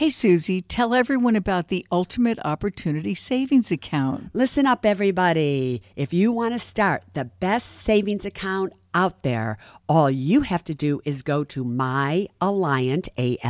Hey, Susie, tell everyone about the Ultimate Opportunity Savings Account. Listen up, everybody. If you want to start the best savings account out there, all you have to do is go to myalliant,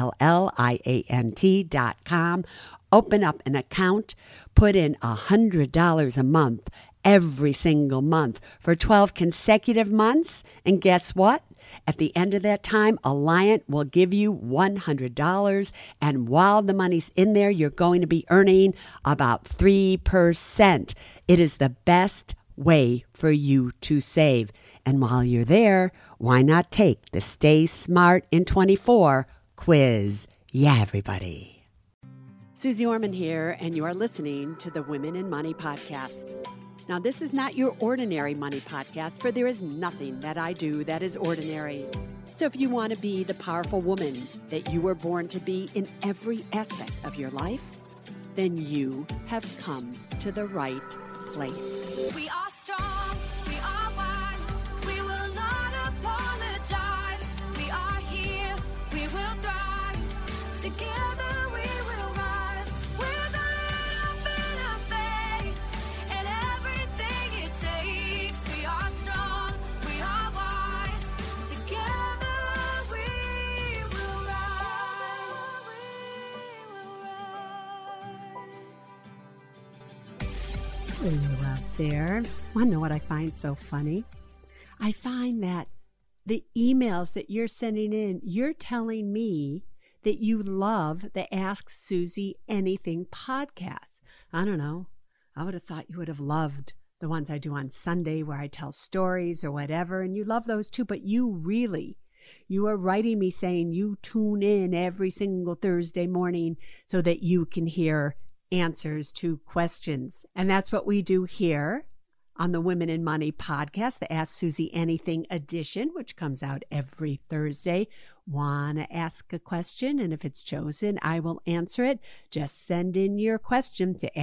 ALLIANT.com, open up an account, put in $100 a month every single month for 12 consecutive months, and guess what? At the end of that time, Alliant will give you $100, and while the money's in there, you're going to be earning about 3%. It is the best way for you to save. And while you're there, why not take the Stay Smart in 24 quiz? Yeah, everybody. Susie Orman here, and you are listening to the Women in Money podcast. Now, this is not your ordinary money podcast, for there is nothing that I do that is ordinary. So if you want to be the powerful woman that you were born to be in every aspect of your life, then you have come to the right place. We are strong, we are wise, we will not apologize. We are here, we will thrive, together we will rise. With a little bit of faith and everything it takes. We are strong, we are wise, together we will rise. Hello out there. Want to know what I find so funny? I find that the emails that you're sending in, you're telling me that you love the Ask Susie Anything podcast. I don't know. I would have thought you would have loved the ones I do on Sunday where I tell stories or whatever, and you love those too, but you are writing me saying you tune in every single Thursday morning so that you can hear answers to questions. And that's what we do here on the Women in Money podcast, the Ask Susie Anything edition, which comes out every Thursday. Want to ask a question, and if it's chosen, I will answer it. Just send in your question to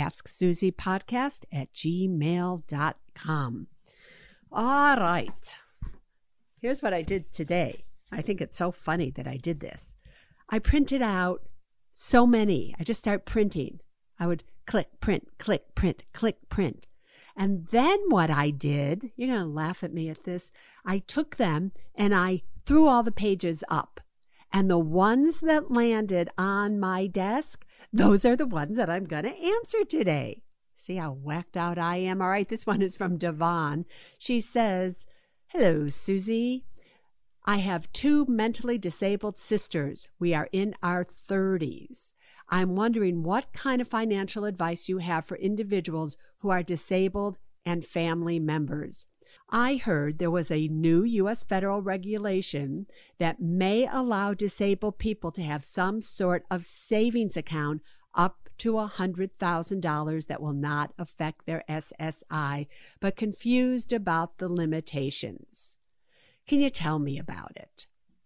AskSusiePodcast@gmail.com. All right. Here's what I did today. I think it's so funny that I did this. I printed out so many. I just start printing. I would click, print, click, print, click, print. And then what I did, you're going to laugh at me at this, I took them and I threw all the pages up. And the ones that landed on my desk, those are the ones that I'm going to answer today. See how whacked out I am? All right, this one is from Devon. She says, "Hello, Susie. I have 2 mentally disabled sisters. We are in our 30s. I'm wondering what kind of financial advice you have for individuals who are disabled and family members. I heard there was a new U.S. federal regulation that may allow disabled people to have some sort of savings account up to $100,000 that will not affect their SSI, but confused about the limitations. Can you tell me about it?"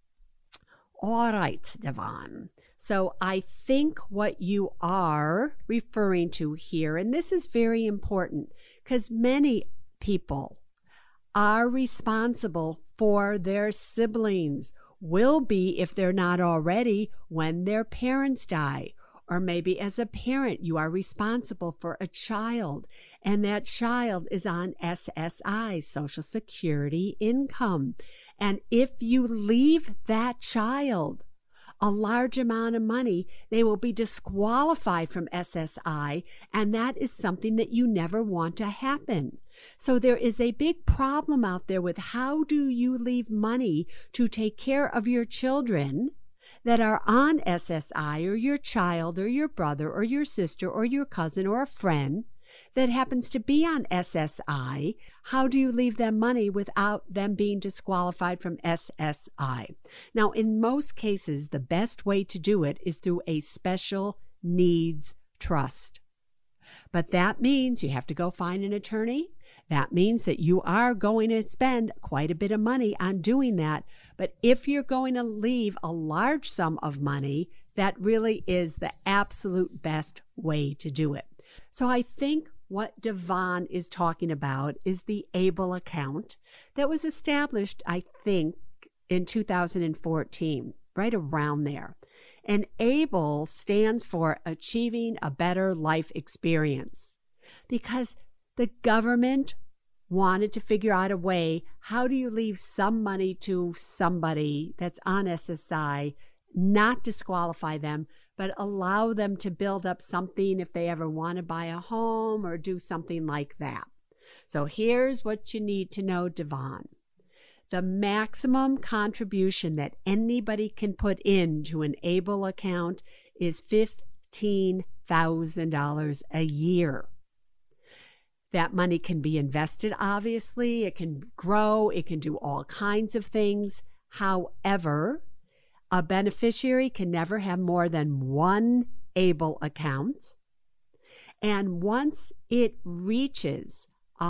All right, Devon. So I think what you are referring to here, and this is very important because many people are responsible for their siblings, will be if they're not already when their parents die. Or maybe as a parent, you are responsible for a child, and that child is on SSI, Social Security income. And if you leave that child a large amount of money, they will be disqualified from SSI, and that is something that you never want to happen. So there is a big problem out there with how do you leave money to take care of your children that are on SSI, or your child or your brother or your sister or your cousin or a friend that happens to be on SSI. How do you leave them money without them being disqualified from SSI? Now, in most cases, the best way to do it is through a special needs trust. But that means you have to go find an attorney. That means that you are going to spend quite a bit of money on doing that. But if you're going to leave a large sum of money, that really is the absolute best way to do it. So I think what Devon is talking about is the ABLE account that was established, I think, in 2014, right around there. And ABLE stands for Achieving a Better Life Experience, because the government wanted to figure out a way, how do you leave some money to somebody that's on SSI, not disqualify them, but allow them to build up something if they ever want to buy a home or do something like that. So here's what you need to know, Devon. The maximum contribution that anybody can put into an ABLE account is $15,000 a year. That money can be invested, obviously. It can grow. It can do all kinds of things. However, a beneficiary can never have more than one ABLE account. And once it reaches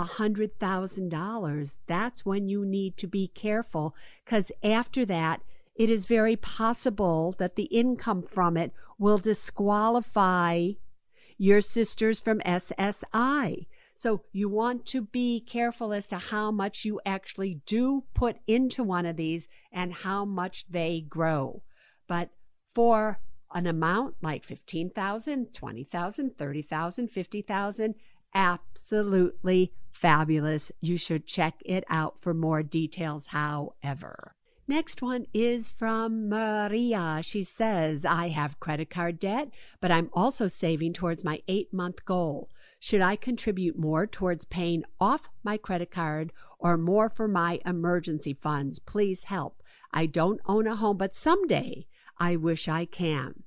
$100,000, that's when you need to be careful, because after that, it is very possible that the income from it will disqualify your sisters from SSI. So you want to be careful as to how much you actually do put into one of these and how much they grow. But for an amount like $15,000, $20,000, $30,000, $50,000, absolutely fabulous. You should check it out for more details, however. Next one is from Maria. She says, I have credit card debt, but I'm also saving towards my 8-month goal. Should I contribute more towards paying off my credit card or more for my emergency funds? Please help. I don't own a home, but someday I wish I can.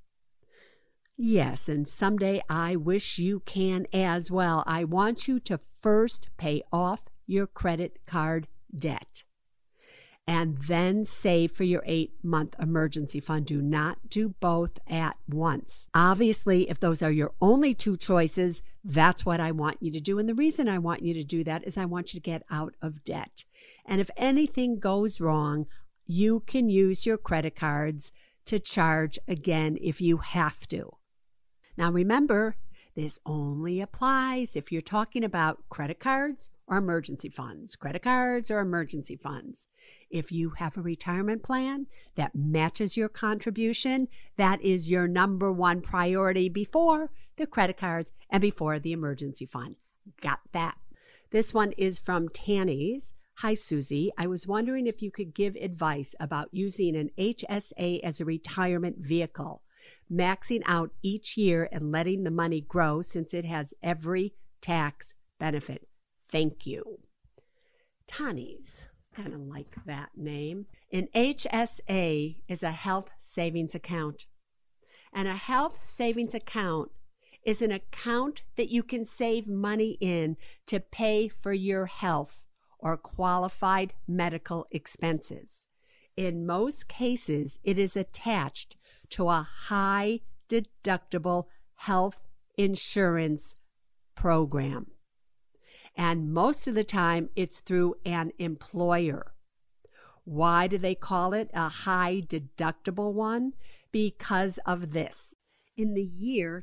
Yes, and someday I wish you can as well. I want you to first pay off your credit card debt and then save for your 8-month emergency fund. Do not do both at once. Obviously, if those are your only two choices, that's what I want you to do. And the reason I want you to do that is I want you to get out of debt. And if anything goes wrong, you can use your credit cards to charge again if you have to. Now remember, this only applies if you're talking about credit cards or emergency funds. Credit cards or emergency funds. If you have a retirement plan that matches your contribution, that is your number one priority before the credit cards and before the emergency fund. Got that? This one is from Tanny's. Hi, Susie. I was wondering if you could give advice about using an HSA as a retirement vehicle, maxing out each year and letting the money grow since it has every tax benefit. Thank you. Tanny's. Kind of like that name. An HSA is a health savings account. And a health savings account is an account that you can save money in to pay for your health or qualified medical expenses. In most cases, it is attached to a high deductible health insurance program. And most of the time, it's through an employer. Why do they call it a high deductible one? Because of this. In the year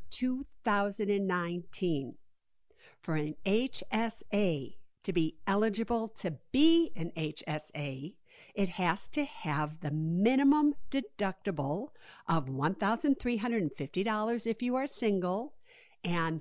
2019, for an HSA to be eligible to be an HSA, it has to have the minimum deductible of $1,350 if you are single and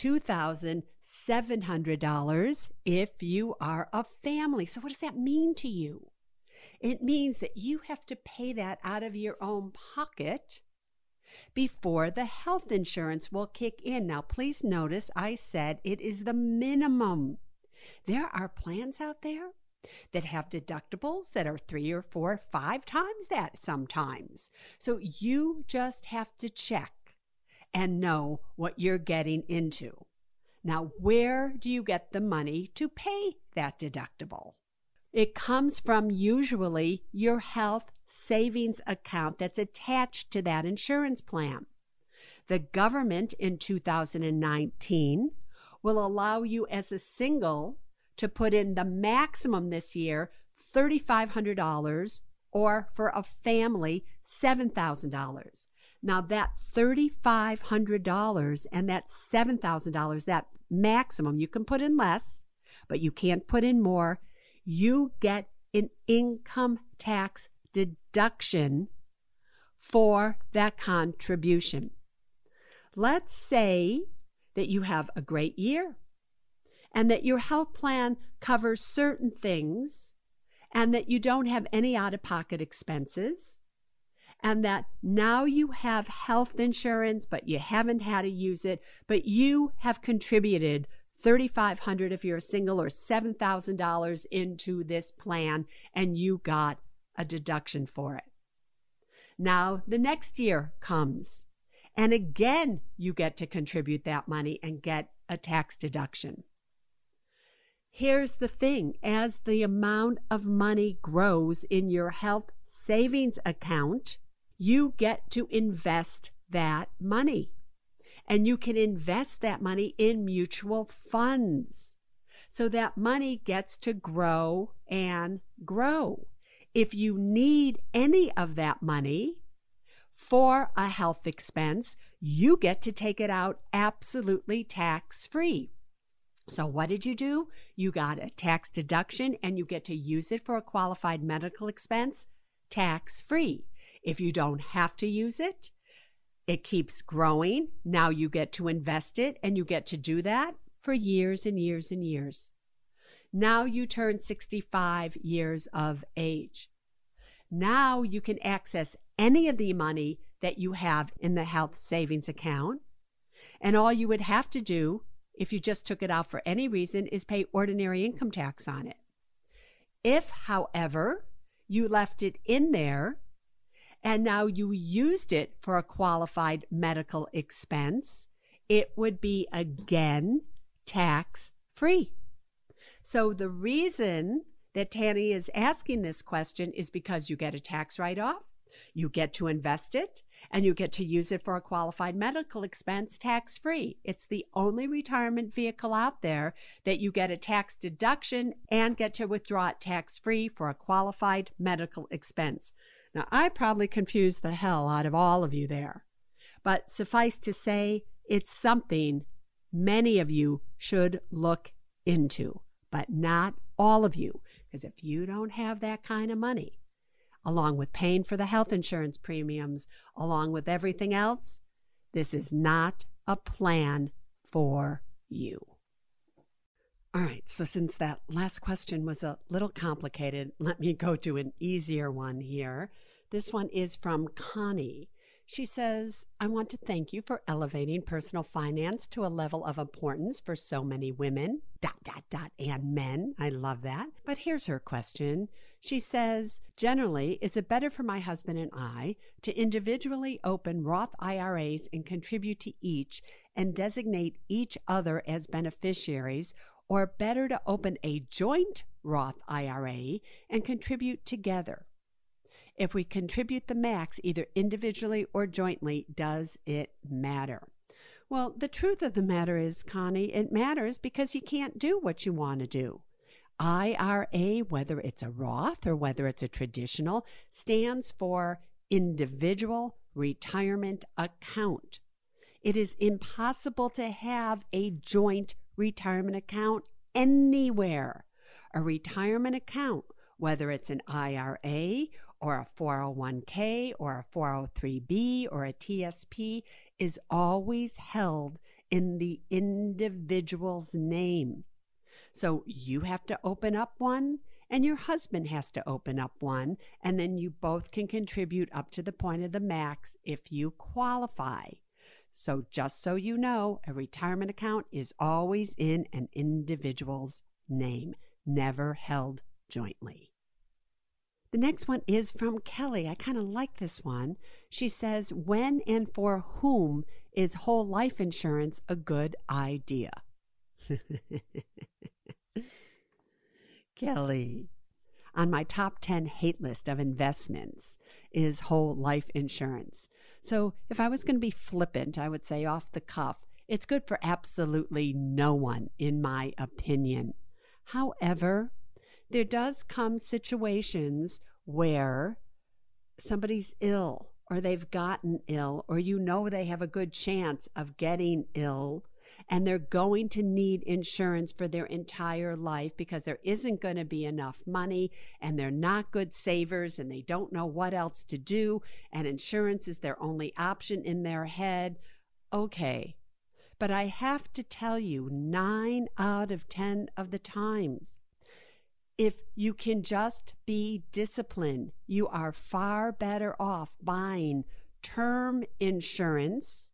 $2,700 if you are a family. So what does that mean to you? It means that you have to pay that out of your own pocket before the health insurance will kick in. Now, please notice I said it is the minimum. There are plans out there that have deductibles that are 3 or 4 or 5 times that sometimes. So you just have to check and know what you're getting into. Now, where do you get the money to pay that deductible? It comes from usually your health savings account that's attached to that insurance plan. The government in 2019 will allow you as a single to put in the maximum this year, $3,500, or for a family, $7,000. Now that $3,500 and that $7,000, that maximum, you can put in less, but you can't put in more. You get an income tax deduction for that contribution. Let's say that you have a great year and that your health plan covers certain things and that you don't have any out-of-pocket expenses, and that now you have health insurance, but you haven't had to use it, but you have contributed $3,500 if you're single or $7,000 into this plan, and you got a deduction for it. Now the next year comes, and again you get to contribute that money and get a tax deduction. Here's the thing, as the amount of money grows in your health savings account, you get to invest that money. And you can invest that money in mutual funds. So that money gets to grow and grow. If you need any of that money for a health expense, you get to take it out absolutely tax-free. So what did you do? You got a tax deduction and you get to use it for a qualified medical expense tax-free. If you don't have to use it, it keeps growing. Now you get to invest it, and you get to do that for years and years and years. Now you turn 65 years of age. Now you can access any of the money that you have in the health savings account, and all you would have to do if you just took it out for any reason is pay ordinary income tax on it. If, however, you left it in there and now you used it for a qualified medical expense, it would be again tax-free. So the reason that Tanny is asking this question is because you get a tax write-off, you get to invest it, and you get to use it for a qualified medical expense tax-free. It's the only retirement vehicle out there that you get a tax deduction and get to withdraw it tax-free for a qualified medical expense. Now, I probably confused the hell out of all of you there, but suffice to say, it's something many of you should look into, but not all of you, because if you don't have that kind of money, along with paying for the health insurance premiums, along with everything else, this is not a plan for you. All right, so since that last question was a little complicated, let me go to an easier one here. This one is from Connie. She says, I want to thank you for elevating personal finance to a level of importance for so many women, ... and men. I love that. But here's her question. She says, generally, is it better for my husband and I to individually open Roth IRAs and contribute to each and designate each other as beneficiaries, or better to open a joint Roth IRA and contribute together? If we contribute the max either individually or jointly, does it matter? Well, the truth of the matter is, Connie, it matters because you can't do what you want to do. IRA, whether it's a Roth or whether it's a traditional, stands for Individual Retirement Account. It is impossible to have a joint retirement account anywhere. A retirement account, whether it's an IRA or a 401k or a 403b or a TSP, is always held in the individual's name. So you have to open up one, and your husband has to open up one, and then you both can contribute up to the point of the max if you qualify. So just so you know, a retirement account is always in an individual's name, never held jointly. The next one is from Kelly. I kind of like this one. She says, when and for whom is whole life insurance a good idea? Kelly, on my top 10 hate list of investments is whole life insurance. So if I was going to be flippant, I would say off the cuff, it's good for absolutely no one, in my opinion. However, there does come situations where somebody's ill, or they've gotten ill, or you know they have a good chance of getting ill, and they're going to need insurance for their entire life because there isn't going to be enough money, and they're not good savers, and they don't know what else to do, and insurance is their only option in their head. Okay. But I have to tell you, 9 out of 10 of the times, if you can just be disciplined, you are far better off buying term insurance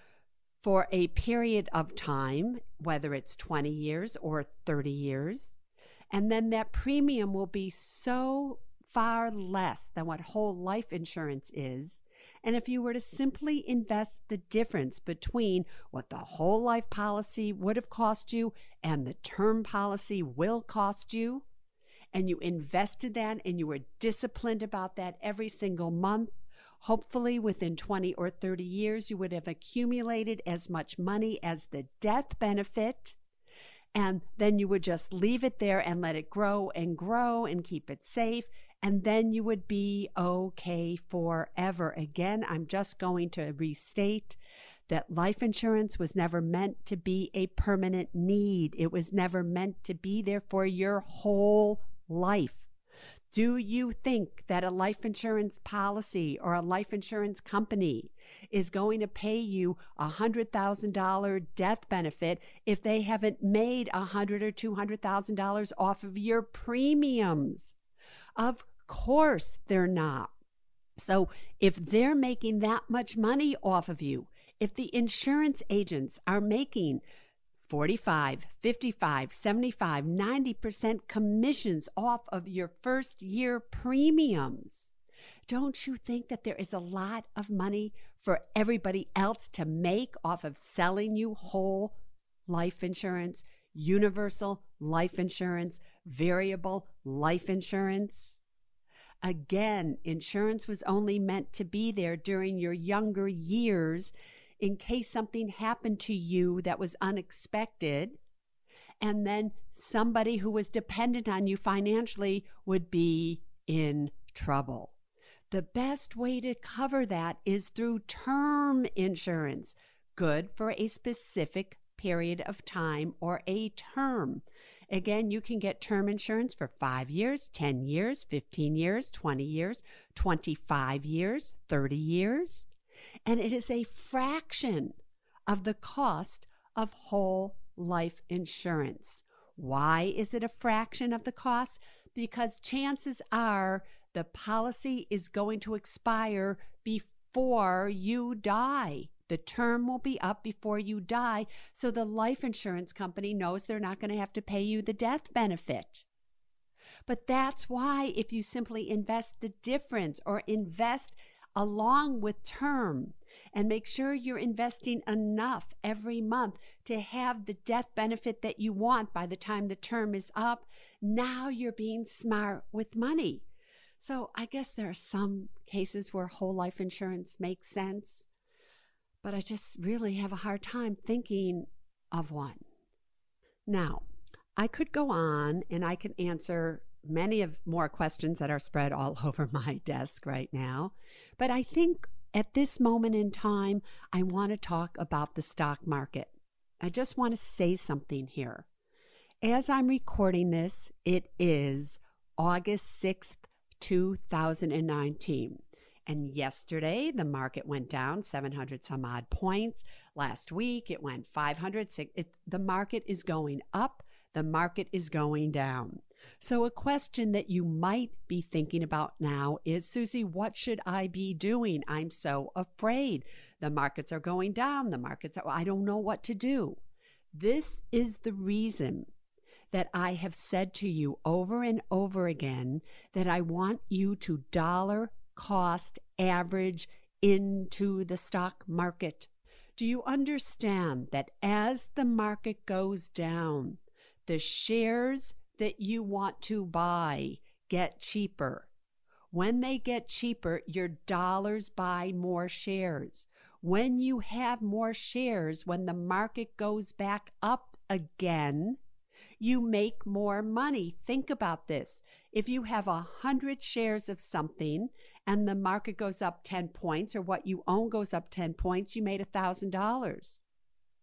for a period of time, whether it's 20 years or 30 years, and then that premium will be so far less than what whole life insurance is. And if you were to simply invest the difference between what the whole life policy would have cost you and the term policy will cost you, and you invested that and you were disciplined about that every single month, hopefully within 20 or 30 years, you would have accumulated as much money as the death benefit. And then you would just leave it there and let it grow and keep it safe. And then you would be okay forever. Again, I'm just going to restate that life insurance was never meant to be a permanent need. It was never meant to be there for your whole life. Do you think that a life insurance policy or a life insurance company is going to pay you $100,000 death benefit if they haven't made $100,000 or $200,000 off of your premiums? Of course they're not. So if they're making that much money off of you, if the insurance agents are making 45, 55, 75, 90% commissions off of your first year premiums, don't you think that there is a lot of money for everybody else to make off of selling you whole life insurance, universal life insurance, variable life insurance? Again, insurance was only meant to be there during your younger years in case something happened to you that was unexpected, and then somebody who was dependent on you financially would be in trouble. The best way to cover that is through term insurance, good for a specific period of time or a term. Again, you can get term insurance for 5 years, 10 years, 15 years, 20 years, 25 years, 30 years. And it is a fraction of the cost of whole life insurance. Why is it a fraction of the cost? Because chances are the policy is going to expire before you die. The term will be up before you die, so the life insurance company knows they're not going to have to pay you the death benefit. But that's why if you simply invest the difference or invest along with term and make sure you're investing enough every month to have the death benefit that you want by the time the term is up, now you're being smart with money. So I guess there are some cases where whole life insurance makes sense, but I just really have a hard time thinking of one. Now, I could go on and I can answer many of more questions that are spread all over my desk right now, but I think at this moment in time, I want to talk about the stock market. I just want to say something here. As I'm recording this, it is August 6th, 2019. And yesterday, the market went down 700 some odd points. Last week, it went 500. The market is going up. The market is going down. So a question that you might be thinking about now is, Susie, what should I be doing? I'm so afraid. The markets are going down. I don't know what to do. This is the reason that I have said to you over and over again that I want you to dollar cost average into the stock market. Do you understand that as the market goes down, the shares that you want to buy get cheaper? When they get cheaper, your dollars buy more shares. When you have more shares, when the market goes back up again, you make more money. Think about this. If you have 100 shares of something and the market goes up 10 points, or what you own goes up 10 points, you made $1,000.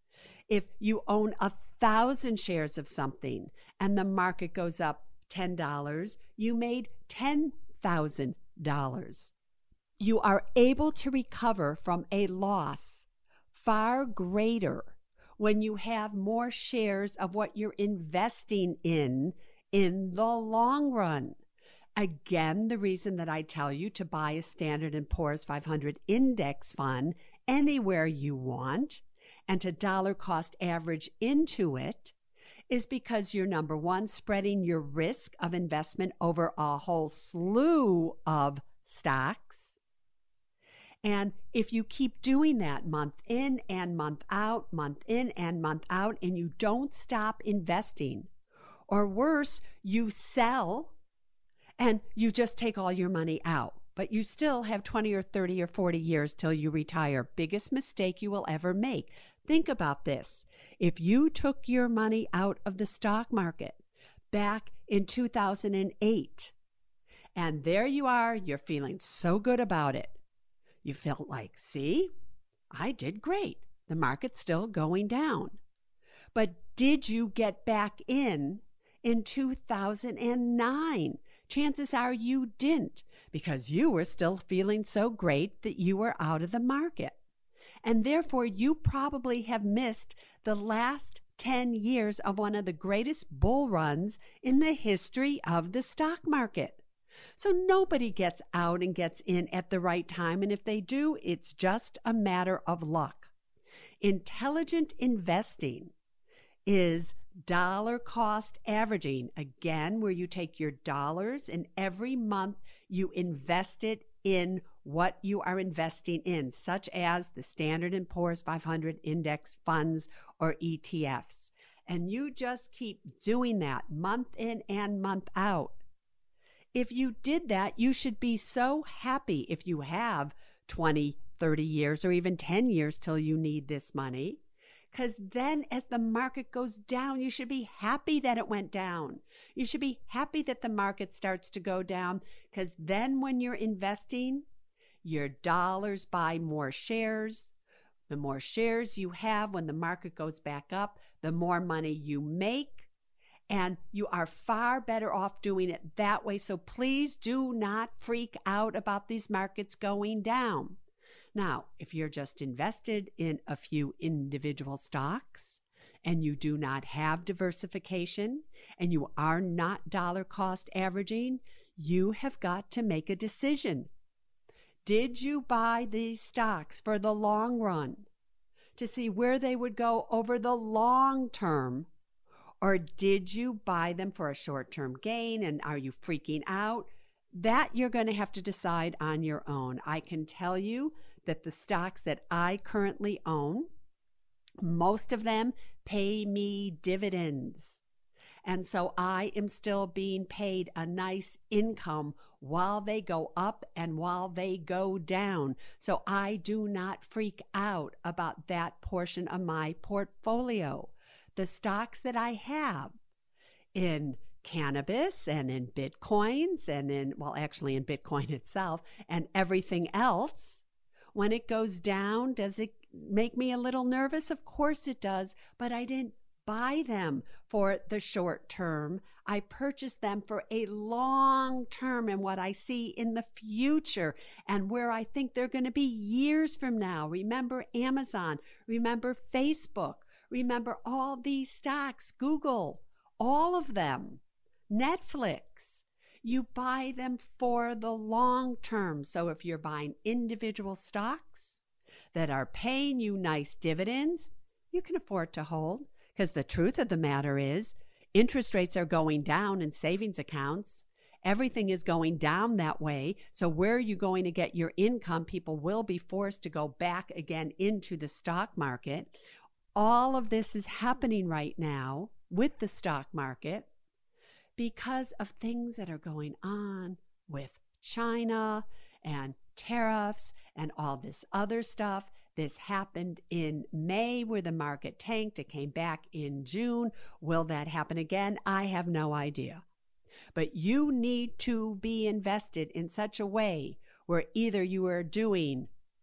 If you own 1,000 shares of something and the market goes up $10, you made $10,000. You are able to recover from a loss far greater when you have more shares of what you're investing in the long run. Again, the reason that I tell you to buy a Standard & Poor's 500 index fund anywhere you want and to dollar cost average into it is because you're, number one, spreading your risk of investment over a whole slew of stocks. And if you keep doing that month in and month out, month in and month out, and you don't stop investing, or worse, you sell and you just take all your money out, but you still have 20 or 30 or 40 years till you retire. Biggest mistake you will ever make. Think about this. If you took your money out of the stock market back in 2008, and there you are, you're feeling so good about it. You felt like, see, I did great. The market's still going down. But did you get back in 2009? Chances are you didn't, because you were still feeling so great that you were out of the market. And therefore, you probably have missed the last 10 years of one of the greatest bull runs in the history of the stock market. So nobody gets out and gets in at the right time, and if they do, it's just a matter of luck. Intelligent investing is dollar cost averaging, again, where you take your dollars and every month you invest it in what you are investing in, such as the Standard & Poor's 500 index funds or ETFs. And you just keep doing that month in and month out. If you did that, you should be so happy if you have 20, 30 years or even 10 years till you need this money. Because then as the market goes down, you should be happy that it went down. You should be happy that the market starts to go down, because then when you're investing, your dollars buy more shares. The more shares you have when the market goes back up, the more money you make. And you are far better off doing it that way. So please do not freak out about these markets going down. Now, if you're just invested in a few individual stocks and you do not have diversification and you are not dollar cost averaging, you have got to make a decision. Did you buy these stocks for the long run to see where they would go over the long term? Or did you buy them for a short-term gain, and are you freaking out? That you're going to have to decide on your own. I can tell you that the stocks that I currently own, most of them pay me dividends. And so I am still being paid a nice income while they go up and while they go down. So I do not freak out about that portion of my portfolio. The stocks that I have in cannabis and in Bitcoins and in Bitcoin itself and everything else, when it goes down, does it make me a little nervous? Of course it does, but I didn't buy them for the short term. I purchased them for a long term and what I see in the future and where I think they're going to be years from now. Remember Amazon, remember Facebook, remember all these stocks, Google, all of them, Netflix. You buy them for the long term. So if you're buying individual stocks that are paying you nice dividends, you can afford to hold. Because the truth of the matter is, interest rates are going down in savings accounts. Everything is going down that way. So where are you going to get your income? People will be forced to go back again into the stock market. All of this is happening right now with the stock market because of things that are going on with China and tariffs and all this other stuff. This happened in May where the market tanked. It came back in June. Will that happen again? I have no idea. But you need to be invested in such a way where either you are doing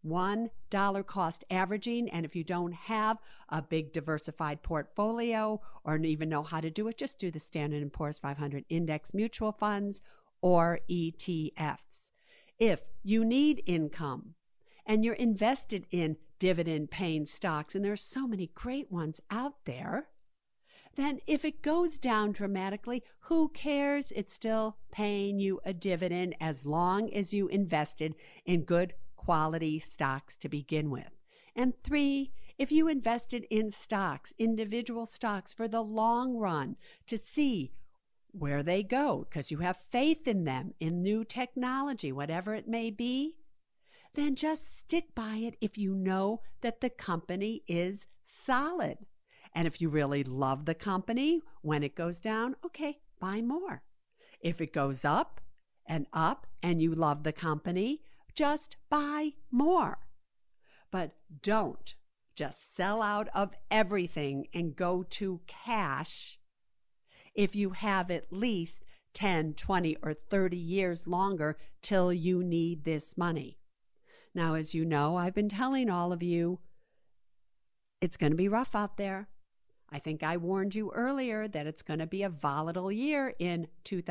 $1 cost averaging. And if you don't have a big diversified portfolio or even know how to do it, just do the Standard & Poor's 500 Index Mutual Funds or ETFs. If you need income and you're invested in dividend-paying stocks, and there are so many great ones out there, then if it goes down dramatically, who cares? It's still paying you a dividend as long as you invested in good quality stocks to begin with. And 3, if you invested in stocks, individual stocks for the long run to see where they go because you have faith in them, in new technology, whatever it may be, then just stick by it if you know that the company is solid. And if you really love the company, when it goes down, okay, buy more. If it goes up and you love the company, just buy more. But don't just sell out of everything and go to cash if you have at least 10, 20, or 30 years longer till you need this money. Now, as you know, I've been telling all of you, it's going to be rough out there. I think I warned you earlier that it's going to be a volatile year in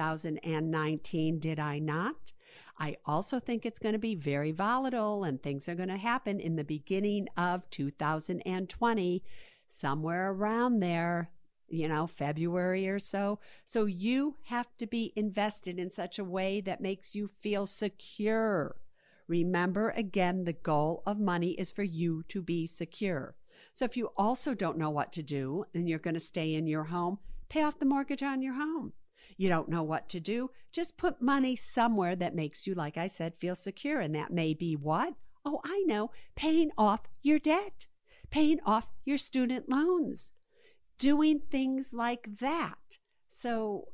2019, did I not? I also think it's going to be very volatile and things are going to happen in the beginning of 2020, somewhere around there, February or so. So you have to be invested in such a way that makes you feel secure. Remember, again, the goal of money is for you to be secure. So if you also don't know what to do and you're going to stay in your home, pay off the mortgage on your home. You don't know what to do, just put money somewhere that makes you, like I said, feel secure. And that may be what? Oh, I know, paying off your debt, paying off your student loans, doing things like that. So,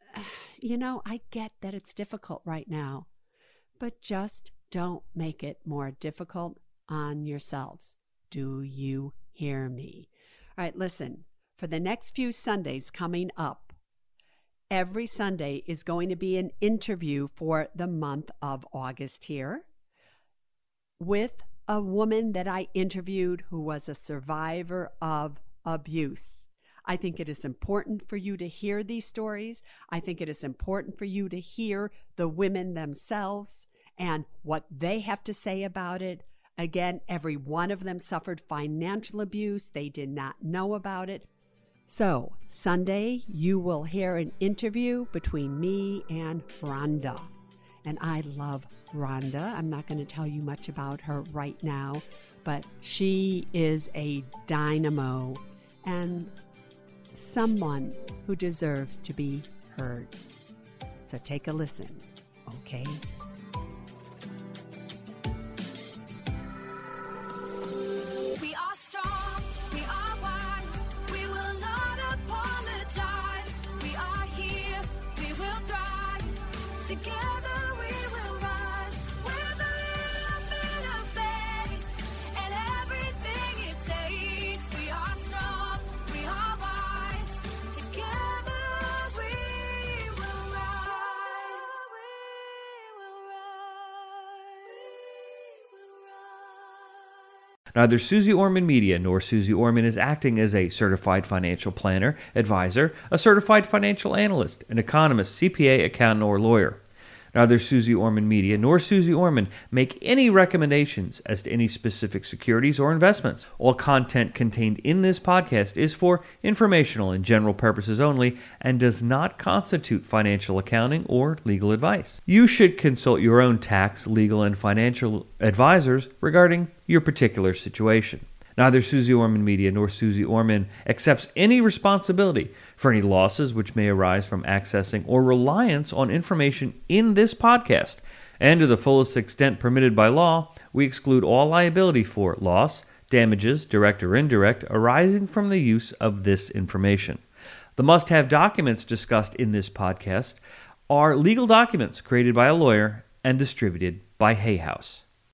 I get that it's difficult right now, but just don't make it more difficult on yourselves. Do you hear me? All right, listen, for the next few Sundays coming up, every Sunday is going to be an interview for the month of August here with a woman that I interviewed who was a survivor of abuse. I think it is important for you to hear these stories. I think it is important for you to hear the women themselves and what they have to say about it. Again, every one of them suffered financial abuse. They did not know about it. So, Sunday, you will hear an interview between me and Rhonda. And I love Rhonda. I'm not going to tell you much about her right now, but she is a dynamo and someone who deserves to be heard. So take a listen, okay? We are strong, we are wise, we will not apologize. We are here, we will thrive. Together we will rise. With a little bit of faith and everything it takes. We are strong, we are wise. Together we will rise. We will rise. We will rise. Neither Susie Orman Media nor Susie Orman is acting as a certified financial planner, advisor, a certified financial analyst, an economist, CPA, accountant, or lawyer. Neither Susie Orman Media nor Susie Orman make any recommendations as to any specific securities or investments. All content contained in this podcast is for informational and general purposes only and does not constitute financial accounting or legal advice. You should consult your own tax, legal, and financial advisors regarding your particular situation. Neither Susie Orman Media nor Susie Orman accepts any responsibility for any losses which may arise from accessing or reliance on information in this podcast. And to the fullest extent permitted by law, we exclude all liability for loss, damages, direct or indirect, arising from the use of this information. The must-have documents discussed in this podcast are legal documents created by a lawyer and distributed by Hay House.